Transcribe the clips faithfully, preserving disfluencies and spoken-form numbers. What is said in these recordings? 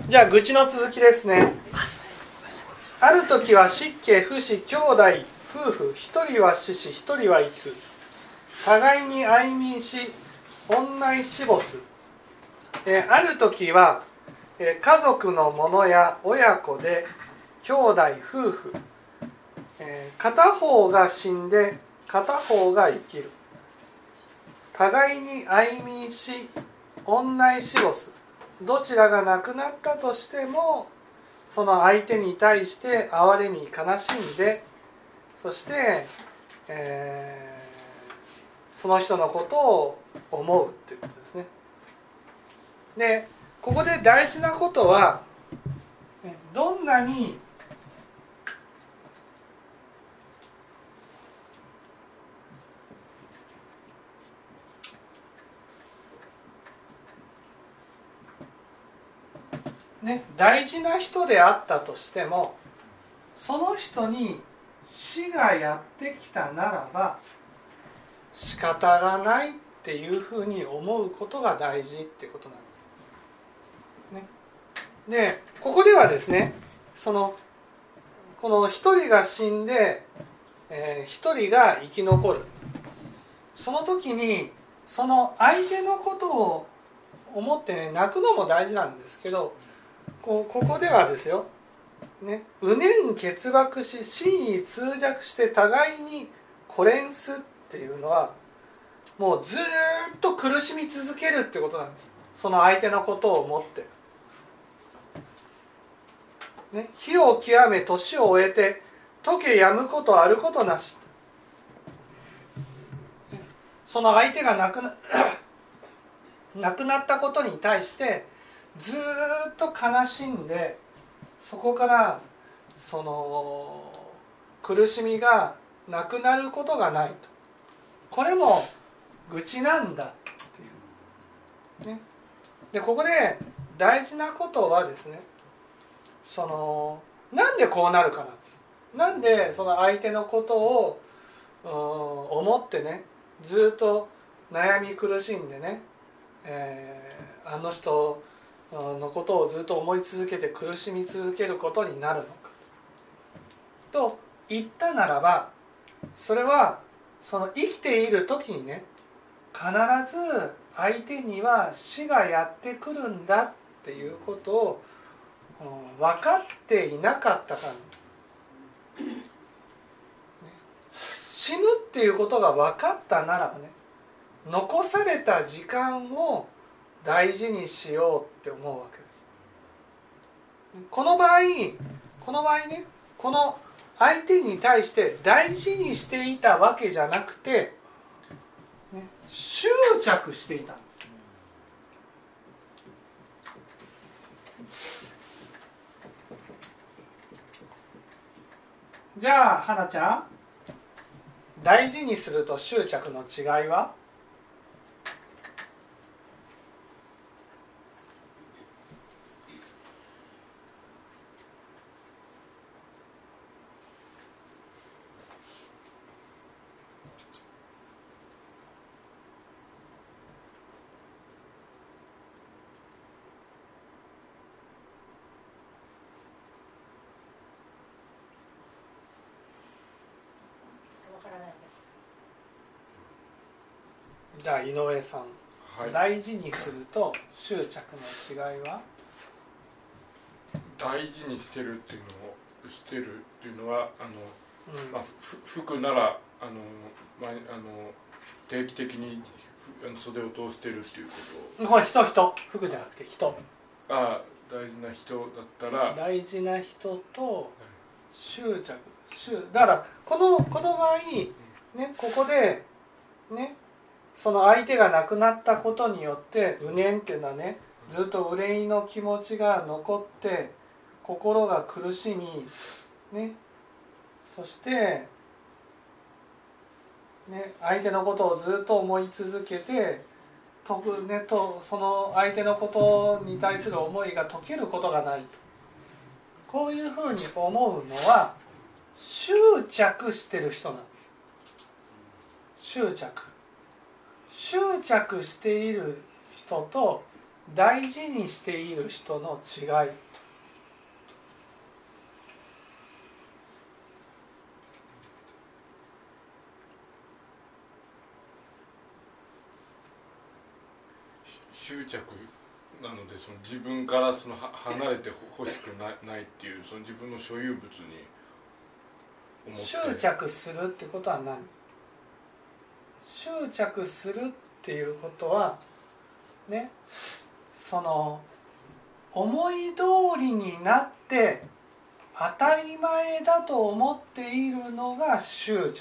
じゃあ愚痴の続きですね。ある時は失家父子兄弟夫婦一人は死し一人は生きる。互いに愛民し女いしぼす。えー、ある時は、えー、家族の者や親子で兄弟夫婦、えー、片方が死んで片方が生きる。互いに愛民し女いしぼす。どちらが亡くなったとしてもその相手に対して哀れみ悲しんで、そして、えー、その人のことを思うということですね。でここで大事なことは、どんなにね、大事な人であったとしても、その人に死がやってきたならば仕方がないっていうふうに思うことが大事っていうことなんです、ね、でここではですね、そのこの一人が死んで、えー、一人が生き残る、その時にその相手のことを思ってね、泣くのも大事なんですけど、こここではですよ、ね、無念欠縛し真意通弱して互いに孤恋すっていうのはもうずっと苦しみ続けるってことなんです。その相手のことを思って、ね、火を極め年を終えて溶けやむことあることなし、その相手が亡くな亡くなったことに対してずっと悲しんで、そこからその苦しみがなくなることがないと。これも愚痴なんだっていう、ね、でここで大事なことはですね、そのなんでこうなるかなんです。なんでその相手のことを、うん、思ってね、ずっと悩み苦しんでね、えー、あの人のことをずっと思い続けて苦しみ続けることになるのかと言ったならば、それはその生きている時にね、必ず相手には死がやってくるんだっていうことを、うん、分かっていなかったからです、ね、死ぬっていうことが分かったならばね、残された時間を大事にしようって思うわけです。この場合、この場合ね、この相手に対して大事にしていたわけじゃなくて、ね、執着していたんです。じゃあ花ちゃん、大事にすると執着の違いは？じゃあ井上さん、はい、大事にすると執着の違いは？ 大事にしてるっていうのをしてるっていうのは、あの、うん、まあ、服ならあの、まあ、あの定期的に袖を通してるっていうことを、 これ人人服じゃなくて人、 ああ大事な人だったら大事な人と執着、執だからこのこの場合、ね、ここでね、その相手が亡くなったことによって無念っていうのはね、ずっと憂いの気持ちが残って心が苦しみ、ね、そして、ね、相手のことをずっと思い続けてと、ね、とその相手のことに対する思いが解けることがないと、こういうふうに思うのは執着してる人なんです。執着執着している人と大事にしている人の違い。 執着なので、その自分からその離れてほしくない、ないっていうその自分の所有物に思って執着するってことは何？執着するっていうことはね、その思い通りになって当たり前だと思っているのが執着なんです、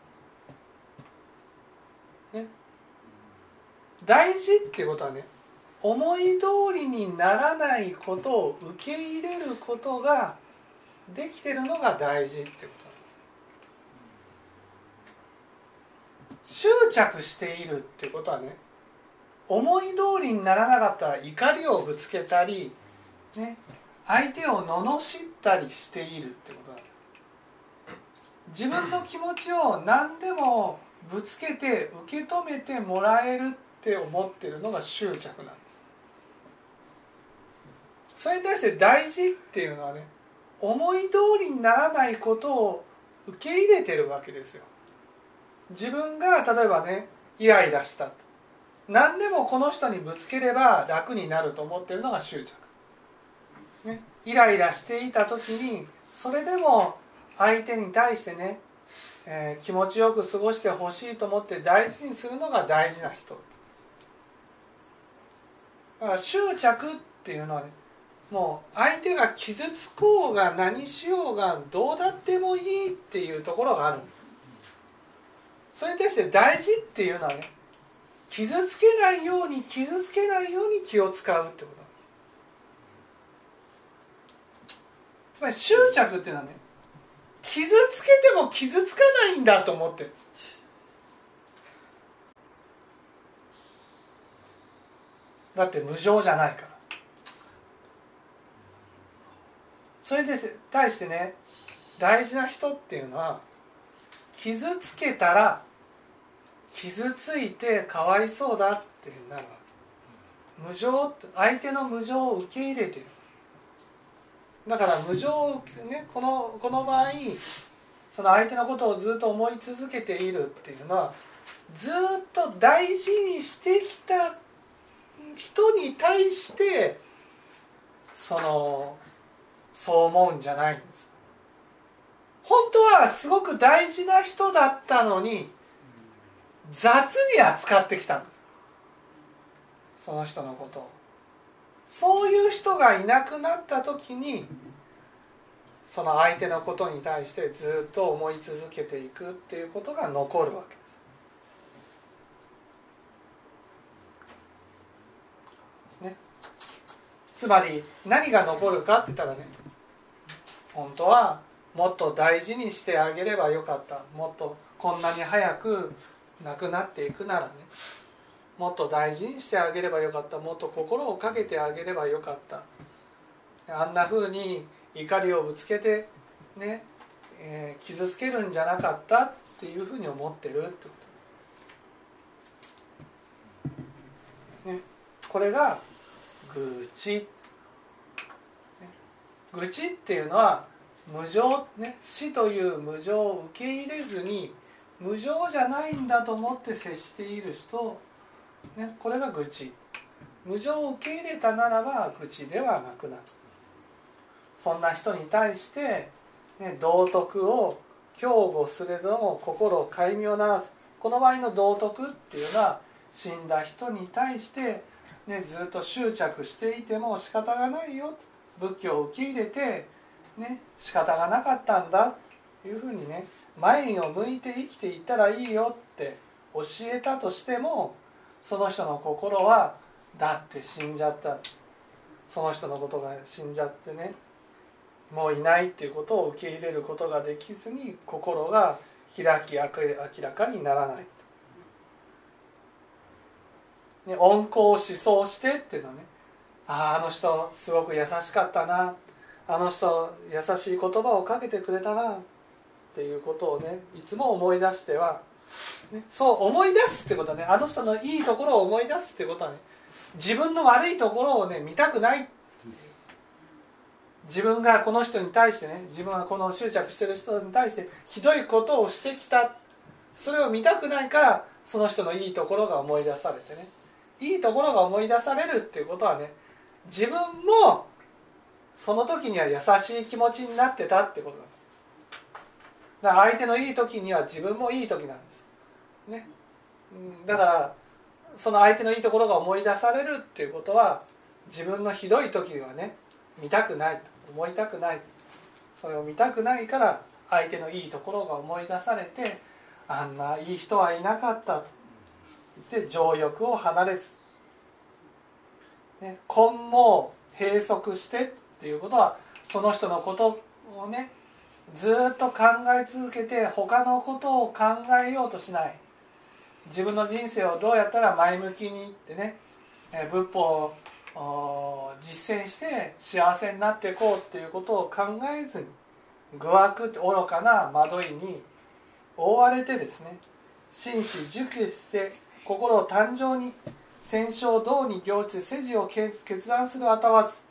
ね、大事っていうことはね、思い通りにならないことを受け入れることができてるのが大事ってことなんです。執着しているってことはね、思い通りにならなかったら怒りをぶつけたり、ね、相手を罵ったりしているってことなんです。自分の気持ちを何でもぶつけて受け止めてもらえるって思っているのが執着なんです。それに対して大事っていうのはね、思い通りにならないことを受け入れてるわけですよ。自分が例えばね、イライラしたと、何でもこの人にぶつければ楽になると思っているのが執着、ね、イライラしていた時にそれでも相手に対してね、えー、気持ちよく過ごしてほしいと思って大事にするのが大事な人だから、執着っていうのはね、もう相手が傷つこうが何しようがどうだってもいいっていうところがあるんです。それに対して大事っていうのはね、傷つけないように傷つけないように気を使うってことなんです。つまり執着っていうのはね、傷つけても傷つかないんだと思ってるんです。だって無常じゃないから。それで対してね、大事な人っていうのは、傷つけたら傷ついてかわいそうだってなるわけ。無常、相手の無常を受け入れている。だから無常を、ね、この、この場合その相手のことをずっと思い続けているっていうのは、ずっと大事にしてきた人に対してそのそう思うんじゃないんです。本当はすごく大事な人だったのに雑に扱ってきたんです、その人のことを。そういう人がいなくなった時に、その相手のことに対してずっと思い続けていくっていうことが残るわけです、ね、つまり何が残るかって言ったらね、本当はもっと大事にしてあげればよかった、もっとこんなに早く亡くなっていくならね、もっと大事にしてあげればよかった、もっと心をかけてあげればよかった、あんな風に怒りをぶつけてね、えー、傷つけるんじゃなかったっていうふうに思ってるってことです、ね、これが愚痴、ね、愚痴っていうのは無常、ね、死という無常を受け入れずに無常じゃないんだと思って接している人、ね、これが愚痴。無常を受け入れたならば愚痴ではなくなる。そんな人に対して、ね、道徳を擁護すれども心を戒名ならず。この場合の道徳っていうのは死んだ人に対して、ね、ずっと執着していても仕方がないよ、仏教を受け入れて、ね、仕方がなかったんだというふうにね、前を向いて生きていったらいいよって教えたとしても、その人の心はだって死んじゃった、その人のことが死んじゃってね、もういないっていうことを受け入れることができずに心が開き明らかにならない、ね、恩厚を思想してっていうのはね、ああ、あの人すごく優しかったな、あの人優しい言葉をかけてくれたなっていうことをね、いつも思い出しては、ね、そう思い出すってことはね、あの人のいいところを思い出すってことはね、 自分の悪いところをね見たくない。自分がこの人に対してね、自分がこの執着してる人に対してひどいことをしてきた、それを見たくないから、その人のいいところが思い出されてね、いいところが思い出されるっていうことはね、自分もその時には優しい気持ちになってたってことなんです。だから相手のいい時には自分もいい時なんですね。だからその相手のいいところが思い出されるっていうことは、自分のひどい時にはね見たくない、思いたくない、それを見たくないから相手のいいところが思い出されて、あんないい人はいなかったと言って情欲を離れず、ね、根毛閉塞してっていうことは、その人のことをねずっと考え続けて他のことを考えようとしない、自分の人生をどうやったら前向きにってね、仏法を実践して幸せになっていこうっていうことを考えずに、愚悪って愚かな惑いに覆われてですね、心思熟して心を誕生に戦勝道に行地世事を決断するあたわず、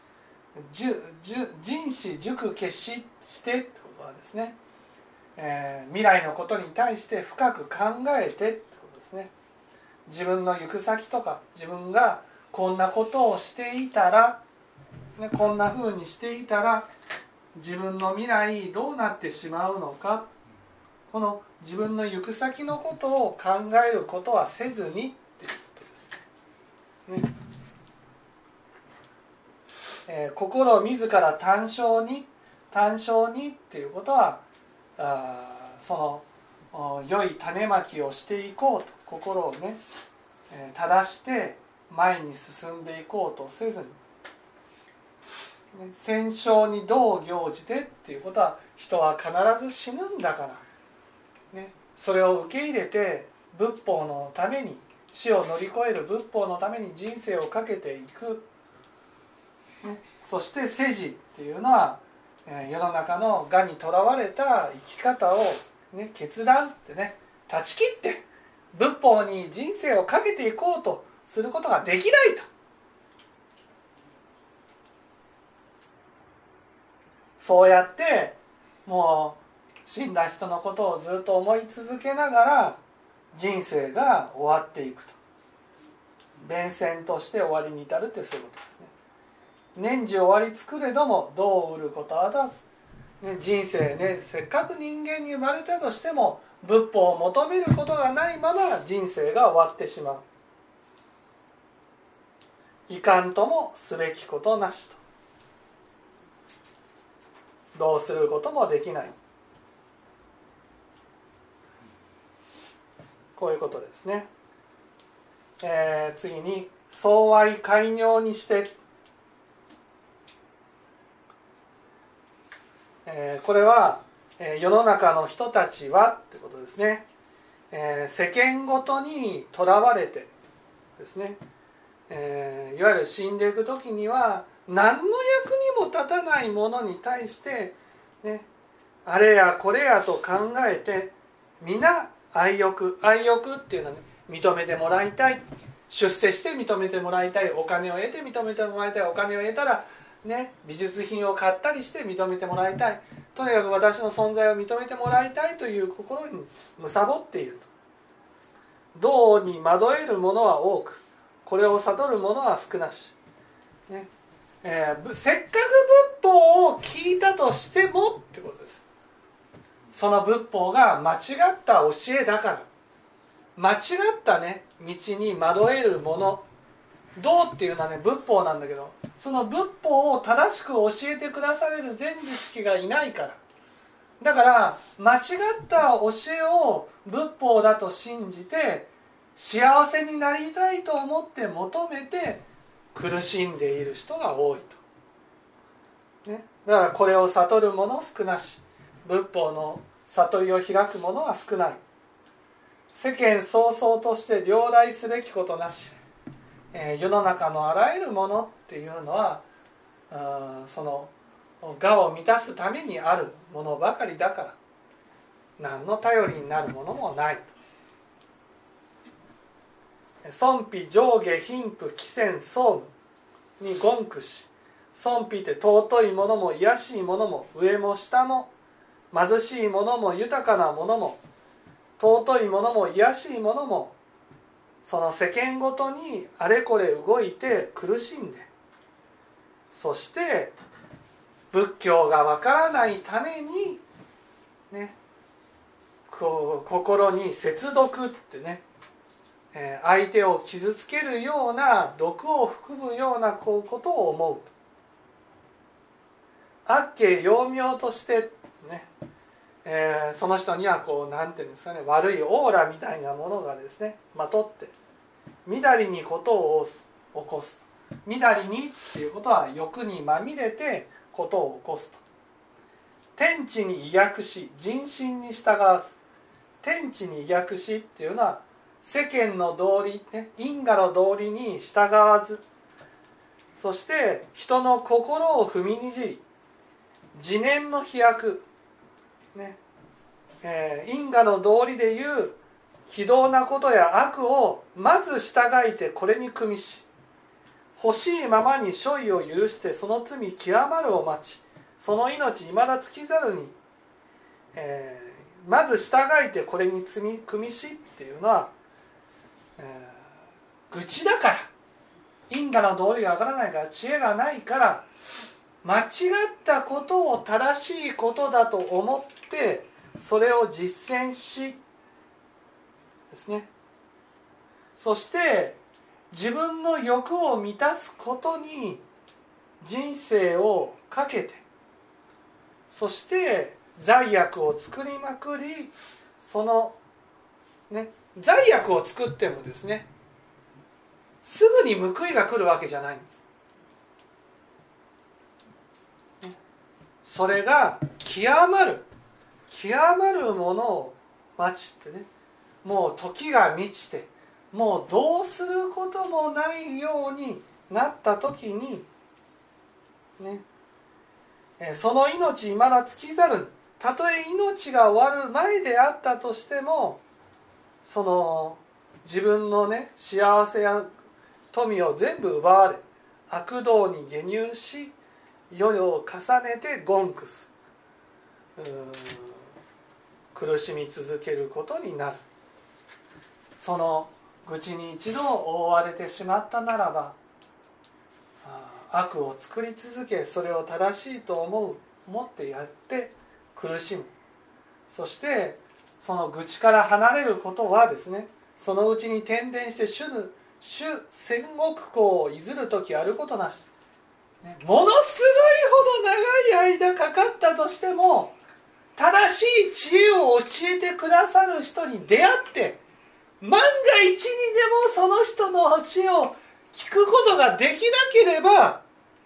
人思熟決ししてってことはですね、えー、未来のことに対して深く考えてってことですね。自分の行く先とか、自分がこんなことをしていたら、ね、こんな風にしていたら自分の未来どうなってしまうのか、この自分の行く先のことを考えることはせずにっていうことです、ねえー、心を自ら単焦に単焦にっていうことは、あその良い種まきをしていこうと、心をね、えー、正して前に進んでいこうとせずに、戦勝に道行じてっていうことは、人は必ず死ぬんだから、ね、それを受け入れて仏法のために、死を乗り越える仏法のために人生をかけていく、ね、そして世事っていうのは、えー、世の中の我にとらわれた生き方を、ね、決断ってね、断ち切って仏法に人生をかけていこうとすることができないと。そうやってもう死んだ人のことをずっと思い続けながら人生が終わっていくと、弁線として終わりに至るってそういうことですね。年中終わりつくれどもどう売ることはだず、ね、人生ね、せっかく人間に生まれたとしても仏法を求めることがないまま人生が終わってしまう。いかんともすべきことなしと、どうすることもできない、こういうことですね。えー、次に相愛寛容にして、えー、これは、えー、世の中の人たちはってことですね、えー、世間ごとにとらわれてですね、えー、いわゆる死んでいく時には何の役にも立たないものに対して、ね、あれやこれやと考えて、皆愛欲愛欲っていうのは、ね、認めてもらいたい、出世して認めてもらいたい、お金を得て認めてもらいたい、お金を得たら、ね、美術品を買ったりして認めてもらいたい、とにかく私の存在を認めてもらいたいという心に貪っていると。道に惑えるものは多く、これを悟るものは少なし、ねえー、せっかく仏法を聞いたとしてもってことです。その仏法が間違った教えだから、間違ったね道に惑えるもの、道っていうのはね仏法なんだけど、その仏法を正しく教えてくだされる全知識がいないから、だから間違った教えを仏法だと信じて幸せになりたいと思って求めて苦しんでいる人が多いと、ね、だからこれを悟る者少なし、仏法の悟りを開く者は少ない、世間総々として両替すべきことなし、えー、世の中のあらゆるものっていうのはあその我を満たすためにあるものばかりだから、何の頼りになるものもないと。 尊卑上下貧富貴賤相務に言句し、尊卑って尊いものも卑しいものも上も下も貧しいものも豊かなものも尊いものも卑しいものもその世間ごとにあれこれ動いて苦しんで、そして仏教がわからないためにね、こう心に接毒ってね、えー、相手を傷つけるような毒を含むようなこうことを思うと、悪形幼名としてね、えー、その人にはこうなんていうんですかね、悪いオーラみたいなものがですねまとってみだりにことを起こす。みだりにっていうことは欲にまみれてことを起こすと。天地に違約し人心に従わず、天地に違約しっていうのは世間の道理、ね、因果の道理に従わず、そして人の心を踏みにじり自念の飛躍、ねえー、因果の道理でいう非道なことや悪をまず従いてこれに組みし、欲しいままに所意を許してその罪極まるを待ち、その命いまだ尽きざるに、えー、まず従いてこれに組みしっていうのは、えー、愚痴だから、因果の道理がわからないから、知恵がないから、間違ったことを正しいことだと思ってそれを実践しですね、そして自分の欲を満たすことに人生をかけて、そして罪悪を作りまくり、そのね、罪悪を作ってもですねすぐに報いが来るわけじゃないんです。それが極まる極まるものを待ちってね、もう時が満ちてもうどうすることもないようになった時にね、その命いまだ尽きざるに、たとえ命が終わる前であったとしても、その自分のね幸せや富を全部奪われ悪道に下入し世を重ねてゴンクス、苦しみ続けることになる。その愚痴に一度覆われてしまったならば、悪を作り続けそれを正しいと思う思ってやって苦しむ。そしてその愚痴から離れることはですね、そのうちに転伝して主の主戦国公をいずる時あることなし、ものすごいほど長い間かかったとしても正しい知恵を教えてくださる人に出会って、万が一にでもその人の知恵を聞くことができなければ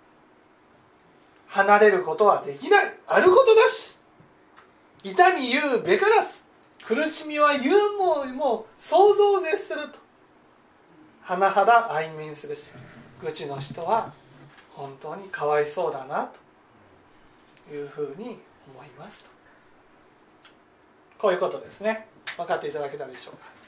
離れることはできない。あることなし。痛み言うべからず、苦しみは言うももう想像を絶すると、甚だ哀憫するし、愚痴の人は本当にかわいそうだなというふうに思いますと。こういうことですね。分かっていただけたでしょうか。